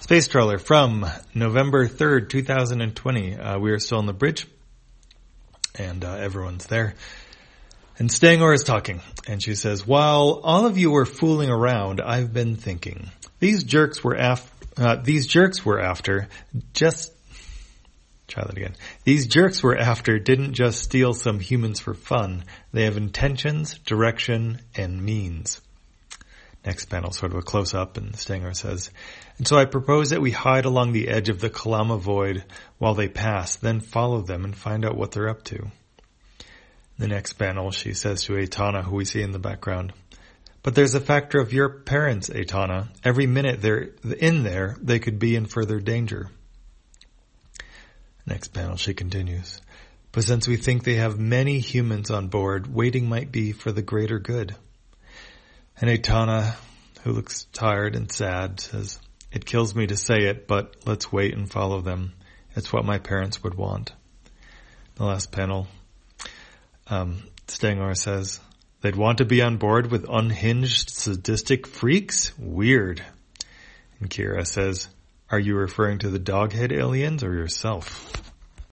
Space Trawler from November 3rd, 2020. We are still on the bridge, and everyone's there. And Stangor is talking, and she says, while all of you were fooling around, I've been thinking. These jerks were after didn't just steal some humans for fun. They have intentions, direction, and means. Next panel, sort of a close-up, and Stangor says, and so I propose that we hide along the edge of the Kalama Void while they pass, then follow them and find out what they're up to. The next panel, she says to Aitana, who we see in the background, but there's a factor of your parents, Aitana. Every minute they're in there, they could be in further danger. Next panel, she continues, but since we think they have many humans on board, waiting might be for the greater good. And Aitana, who looks tired and sad, says, it kills me to say it, but let's wait and follow them. It's what my parents would want. The last panel, Stangor says, they'd want to be on board with unhinged, sadistic freaks? Weird. And Kira says, are you referring to the doghead aliens or yourself?